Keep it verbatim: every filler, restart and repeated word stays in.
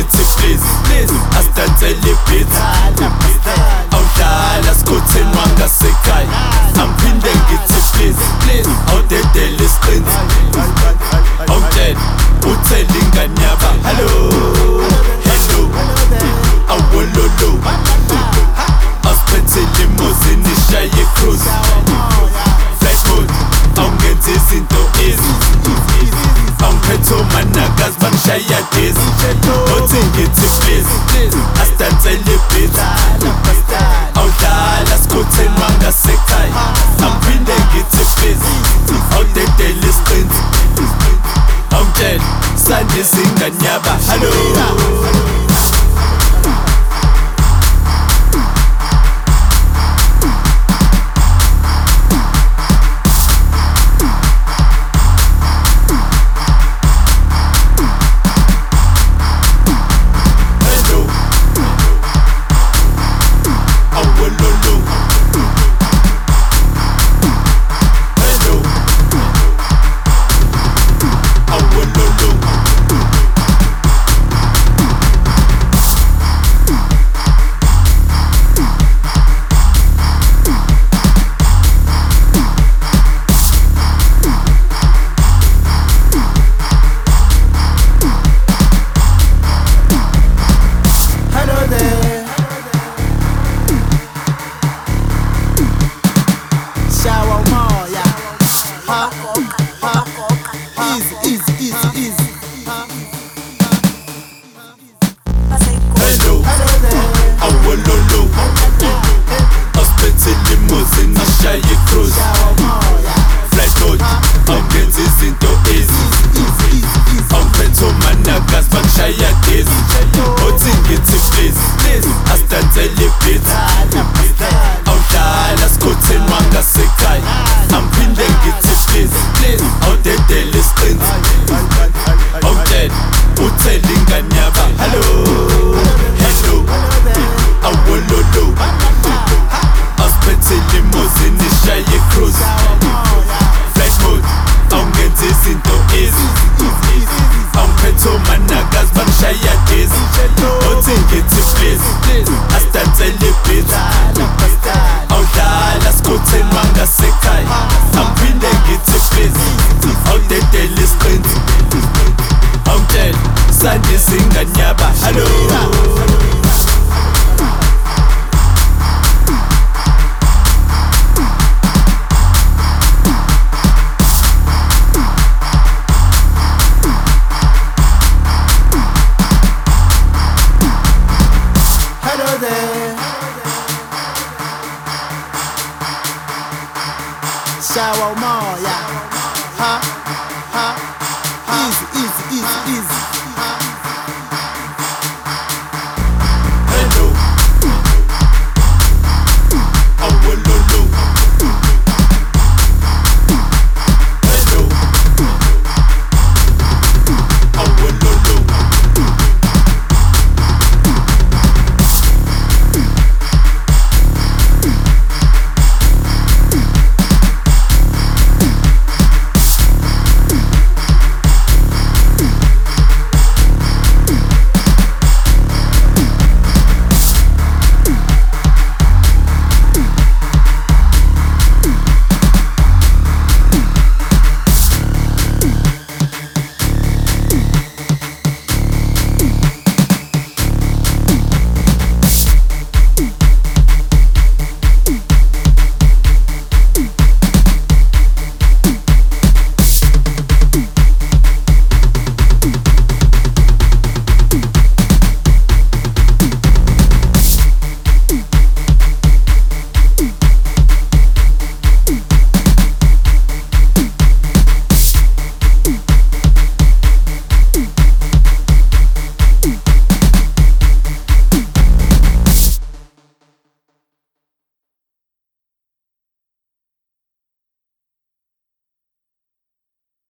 ngithi please, please asidansele beat. Awudlala sikhotheni wangasekhaya. Angiphinde ngithi please, please awudedele isiqinsi. Awutshela uthela ingane yaba hello, hello, awololo. Asiphethe limousine ishaye cruise. Flight mode, awungenzi izinto easy. Awungiphethe omanakazi bangishaya dizzy. Othi ngithi please, asidansele beat. Awudlala sikhotheni wangasekhaya. Angiphinde ngithi please, awudedele isiqinsi. Awutshela sandisa ingane yaba hello. Hello, awololo. Asiphethe limousine ishaye cruise. Flight mode, awungenzi izinto easy. Awungiphethe omanakazi bangishaya dizzy. Othi ngithi please, asidansele beat. Awudlala sikhotheni wangasekhaya. Angiphinde ngithi please, awudedele isiqinsi. Awutshela uthela ingane yaba hello, hello, awololo. Asiphethe limousine ishaye cruise. Flight mode, awungenzi izinto easy. Awungiphethe omanakazi bangishaya dizzy. Othi ngithi please, asidansele beat. Awudlala sikhotheni wangasekhaya. Angiphinde ngithi please, awudedele isiqinsi. Awutshela sandisa ingane yaba hello. Hello there, Shawarma, yeah, huh?